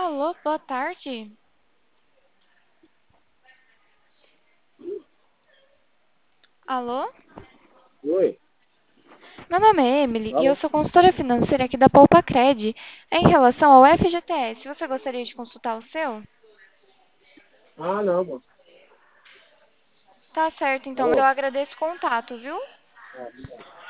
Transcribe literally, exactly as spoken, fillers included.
Alô, boa tarde. Alô? Oi, Meu nome é Emily e eu fala. sou consultora financeira aqui da Poupa Cred. É em relação ao F G T S, você gostaria de consultar o seu? Ah, não, moço. Tá certo, então, mas eu Alô? agradeço o contato, viu? Ah, obrigado.